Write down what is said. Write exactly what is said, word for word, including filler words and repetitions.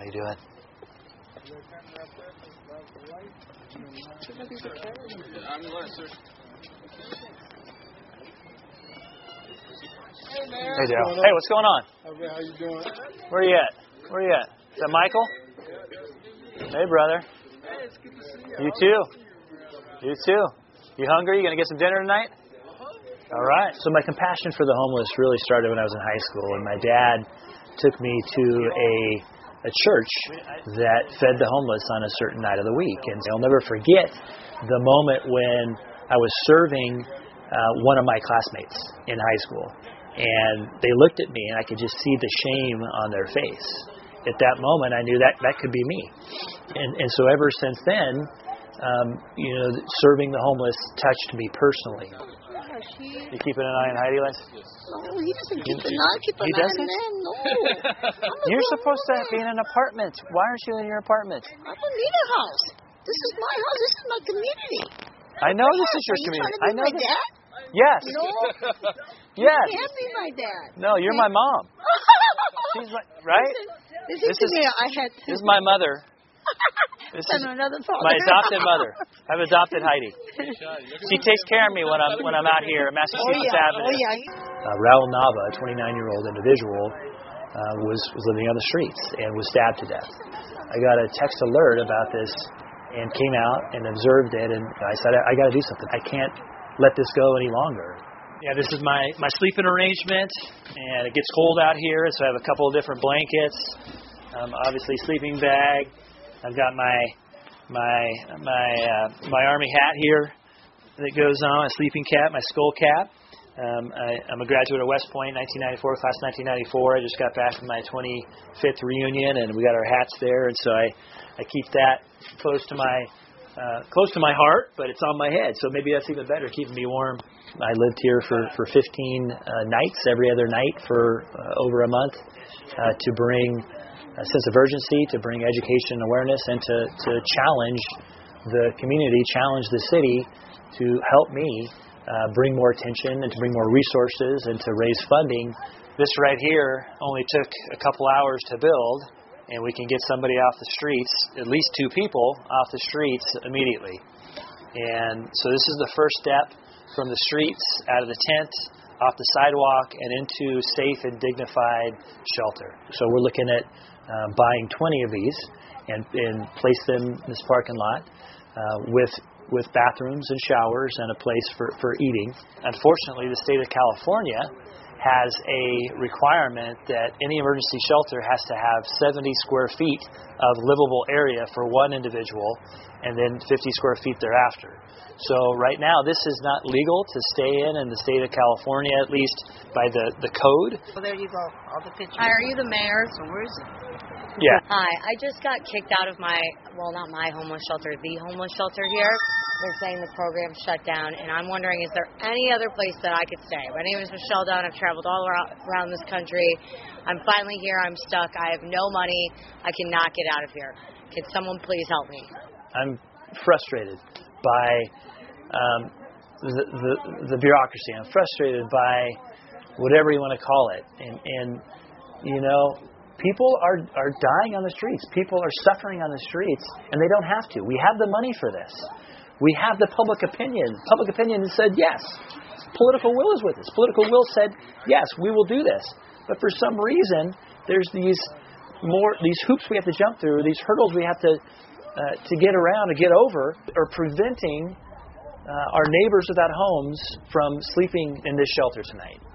How you doing? Hey, Dale. Hey, what's going on? How you doing? Where are you at? Where are you at? Is that Michael? Hey, brother. Hey, it's good to see you. You too. You too. You hungry? You gonna get some dinner tonight? All right. So my compassion for the homeless really started when I was in high school, and my dad took me to a a church that fed the homeless on a certain night of the week. And I'll never forget the moment when I was serving uh, one of my classmates in high school. And they looked at me, and I could just see the shame on their face. At that moment, I knew that that could be me. And, and so ever since then, um, you know, serving the homeless touched me personally. You keeping an eye on Heidi, Les? No, he doesn't keep an eye. Keep an He eye doesn't? on them. No. You're supposed to be in an apartment. Why aren't you in your apartment? I don't need a house. This is my house. This is my community. I know this is your Are you community. trying to be I know my this. dad? Yes. No. Yes. You can't be my dad. No, you're my mom. She's my, right? This is, This this is- is I had to. This is my mother. This is and another father. my adopted mother. I've adopted Heidi. She takes care of me when I'm when I'm out here at Oh Massachusetts yeah. Avenue. Oh yeah. Uh, Raul Nava, a twenty-nine-year-old individual, uh, was was living on the streets and was stabbed to death. I got a text alert about this and came out and observed it, and I said, I, I got to do something. I can't let this go any longer. Yeah, this is my, my sleeping arrangement, and it gets cold out here, so I have a couple of different blankets. Um, obviously, sleeping bag. I've got my my my uh, my army hat here that goes on, a sleeping cap, my skull cap. Um, I, I'm a graduate of West Point, nineteen ninety-four, class nineteen ninety-four. I just got back from my twenty-fifth reunion, and we got our hats there, and so I, I keep that close to my uh, close to my heart, but it's on my head, so maybe that's even better, keeping me warm. I lived here for for fifteen uh, nights, every other night for uh, over a month, uh, to bring a sense of urgency, to bring education and awareness, and to, to challenge the community, challenge the city to help me uh, bring more attention and to bring more resources and to raise funding. This right here only took a couple hours to build, and we can get somebody off the streets, at least two people off the streets immediately. And so this is the first step from the streets, out of the tent, off the sidewalk, and into safe and dignified shelter. So we're looking at uh, buying twenty of these and, and place them in this parking lot uh, with with bathrooms and showers and a place for, for eating. Unfortunately, the state of California has a requirement that any emergency shelter has to have seventy square feet of livable area for one individual and then fifty square feet thereafter. So right now, this is not legal to stay in in the state of California, at least by the, the code. Well, there you go. All the pictures. Hi, are you the mayor? So where is it? Yeah. Hi, I just got kicked out of my, well, not my homeless shelter, the homeless shelter here. They're saying the program's shut down, and I'm wondering, is there any other place that I could stay? My name is Michelle Dunn. I've traveled all around, around this country. I'm finally here. I'm stuck. I have no money. I cannot get out of here. Can someone please help me? I'm frustrated by um, the, the the bureaucracy. I'm frustrated by whatever you want to call it. And, and you know, people are, are dying on the streets. People are suffering on the streets, and they don't have to. We have the money for this. We have the public opinion. Public opinion has said yes. Political will is with us. Political will said yes, we will do this. But for some reason, there's these more these hoops we have to jump through, these hurdles we have to uh, to get around, to get over, are preventing uh, our neighbors without homes from sleeping in this shelter tonight.